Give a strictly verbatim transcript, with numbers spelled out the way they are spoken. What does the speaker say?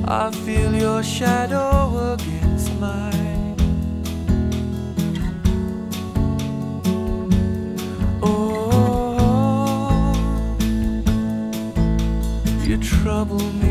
I feel your shadow against mine. Oh, you trouble me.